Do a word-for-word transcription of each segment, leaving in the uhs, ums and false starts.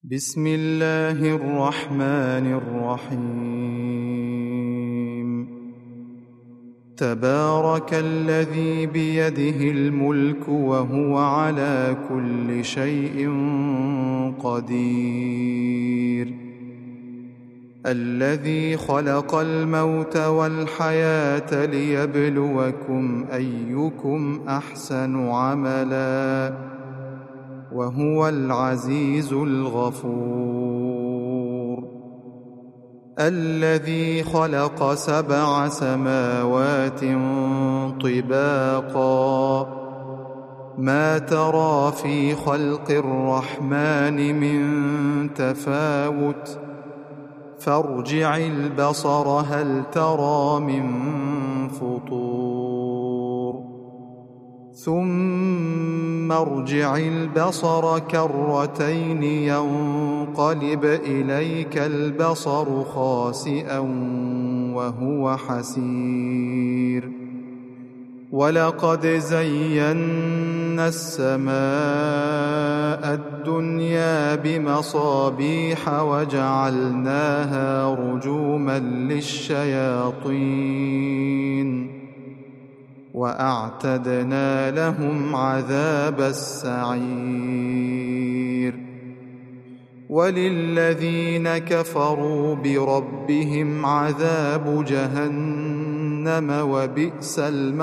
بسم الله الرحمن الرحيم تبارك الذي بيده الملك وهو على كل شيء قدير الذي خلق الموت والحياة ليبلوكم أيكم أحسن عملا وهو العزيز الغفور الذي خلق سبع سماوات طباقا ما ترى في خلق الرحمن من تفاوت فارجع البصر هل ترى من فطور ثم ارجع البصر كرتين ينقلب إليك البصر خاسئا وهو حسير ولقد زينا السماء الدنيا بمصابيح وجعلناها رجوما للشياطين وأعتدنا لهم عذاب السعير وللذين كفروا بربهم عذاب جهنم وبئس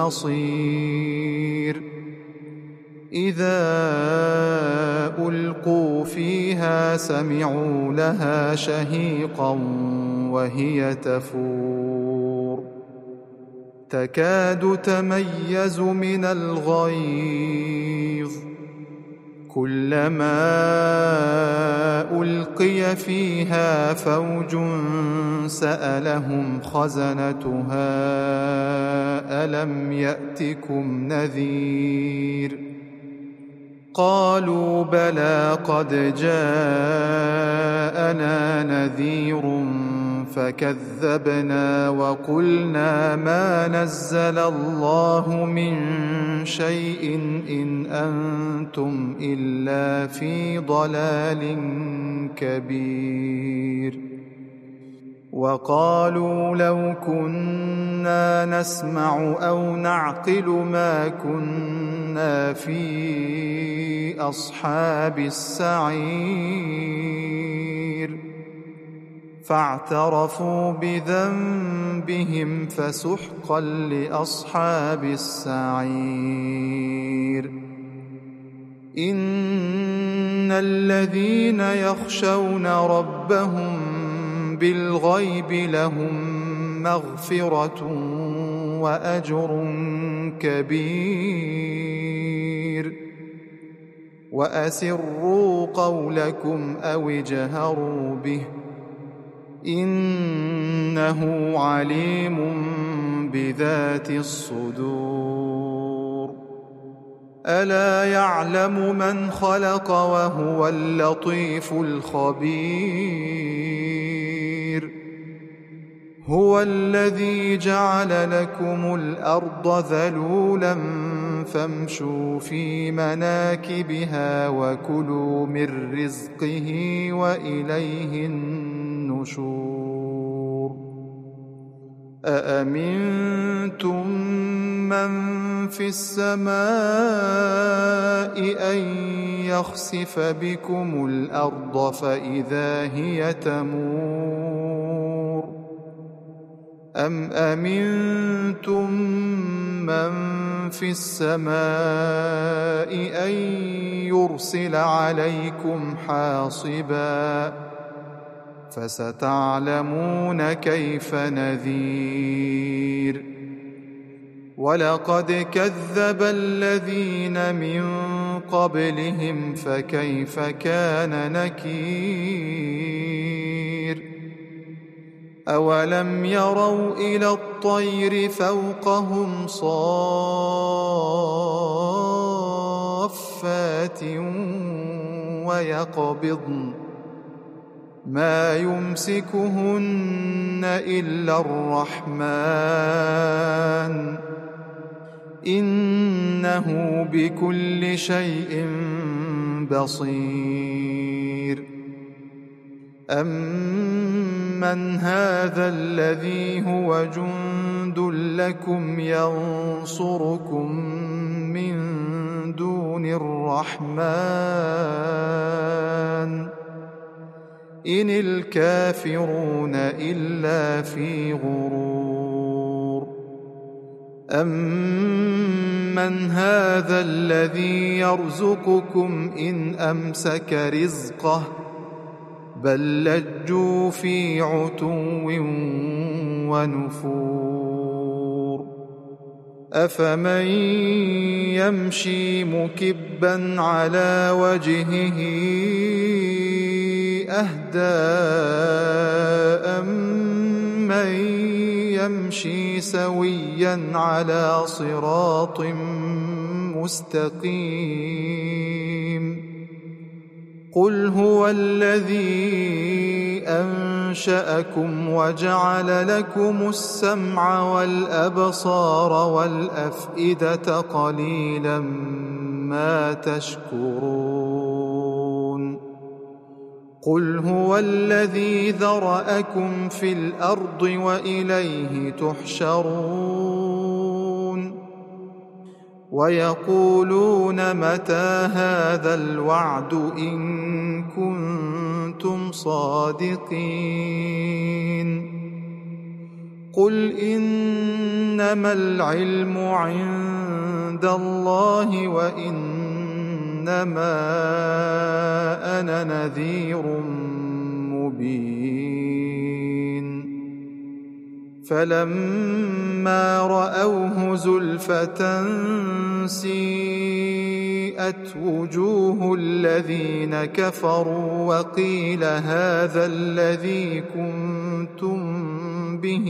المصير إذا ألقوا فيها سمعوا لها شهيقا وهي تفور تكاد تميز من الغيظ كلما ألقي فيها فوج سألهم خزنتها ألم يأتكم نذير قالوا بلى قد جاءنا نذير فكذبنا وقلنا ما نزل الله من شيء إن أنتم إلا في ضلال كبير وقالوا لو كنا نسمع أو نعقل ما كنا في أصحاب السعير فاعترفوا بذنبهم فسحقا لأصحاب السعير إن الذين يخشون ربهم بالغيب لهم مغفرة وأجر كبير وأسروا قولكم أو اجهروا به إنه عليم بذات الصدور ألا يعلم من خلق وهو اللطيف الخبير هو الذي جعل لكم الأرض ذلولا فامشوا في مناكبها وكلوا من رزقه وإليه النشور أأمنتم من في السماء أن يخسف بكم الأرض فإذا هي تمور أم أمنتم من في السماء أن يرسل عليكم حاصبا فستعلمون كيف نذير ولقد كذب الذين من قبلهم فكيف كان نكير أولم يروا إلى الطير فوقهم صافات ويقبضن ما يمسكهن إلا الرحمن إنه بكل شيء بصير أَمَّنْ هَذَا الَّذِي هُوَ جُندٌ لَّكُمْ يَنصُرُكُم مِّن دُونِ الرَّحْمَٰنِ إِنِ الْكَافِرُونَ إِلَّا فِي غُرُورٍ أَمَّنْ هَذَا الَّذِي يَرْزُقُكُمْ إِنْ أَمْسَكَ رِزْقَهُ بَل لَّجُّوا فِي عُتُوٍّ وَنُفُورٍ أَفَمَن يَمْشِي مُكِبًّا عَلَىٰ وَجْهِهِ أَهْدَىٰ أَمَّن يَمْشِي سَوِيًّا عَلَىٰ صِرَاطٍ مُّسْتَقِيمٍ قُلْ هُوَ الَّذِي أَنشَأَكُمْ وَجَعَلَ لَكُمُ السَّمْعَ وَالْأَبْصَارَ وَالْأَفْئِدَةَ قَلِيلًا مَّا تَشْكُرُونَ قُلْ هُوَ الَّذِي ذَرَأَكُمْ فِي الْأَرْضِ وَإِلَيْهِ تُحْشَرُونَ وَيَقُولُونَ مَتَىٰ هَٰذَا الْوَعْدُ إِن كُنتُمْ صَادِقِينَ قُلْ إِنَّمَا الْعِلْمُ عِندَ اللَّهِ وَإِنَّمَا أَنَا نَذِيرٌ مُّبِينٌ فَلَمَّا رَأَوْهُ زُلْفَةً سِيئَتْ وُجُوهُ الَّذِينَ كَفَرُوا وَقِيلَ هَٰذَا الَّذِي كُنتُم بِهِ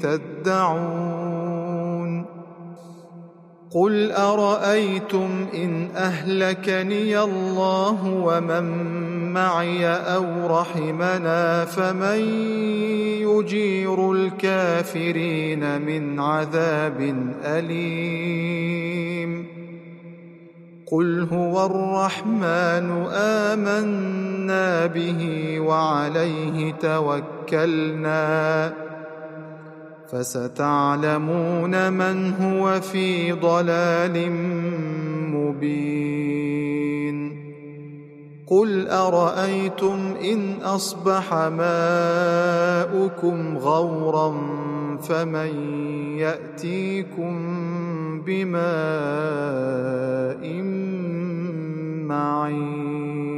تَدَّعُونَ قُلْ أَرَأَيْتُمْ إِنْ أَهْلَكَنِيَ اللَّهُ وَمَن مَّعِيَ أَوْ رَحِمَنَا فَمَن يُجِيرُ الْكَافِرِينَ مِنْ عَذَابٍ أَلِيمٍ قُلْ هُوَ الرَّحْمَٰنُ آمَنَّا بِهِ وَعَلَيْهِ تَوَكَّلْنَا فَسَتَعْلَمُونَ مَنْ هُوَ فِي ضَلَالٍ مُّبِينٍ قُلْ أَرَأَيْتُمْ إِنْ أَصْبَحَ مَاؤُكُمْ غَوْرًا فَمَن يَأْتِيكُم بِمَاءٍ مَّعِينٍ